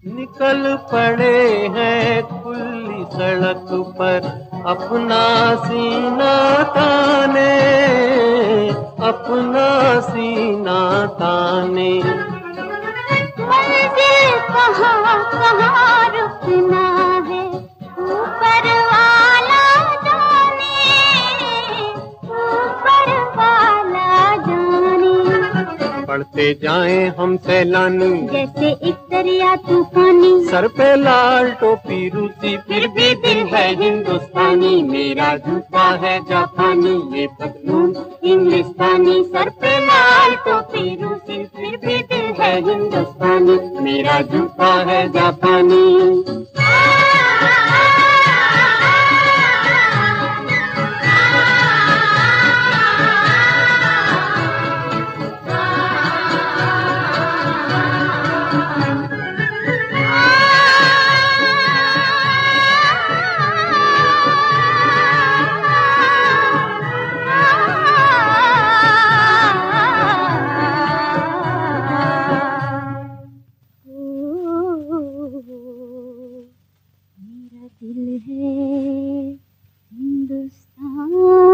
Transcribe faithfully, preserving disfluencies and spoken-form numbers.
निकल पड़े हैं खुली सड़क पर अपना सीना ताने, अपना सीना ताने। मंजिल कहाँ कहाँ रुकना है ऊपर वाला जाने, ऊपर वाला जाने। बढ़ते जाएं हम सैलानी जैसे एक दरिया तूफानी, सर पे लाल टोपी रूसी फिर भी दिल है हिंदुस्तानी। मेरा जूता है जापानी ये पतलून इंग्लिस्तानी, सर पे लाल टोपी रूसी फिर भी दिल है हिंदुस्तानी। मेरा जूता है जापानी। दिल है हिंदुस्तान।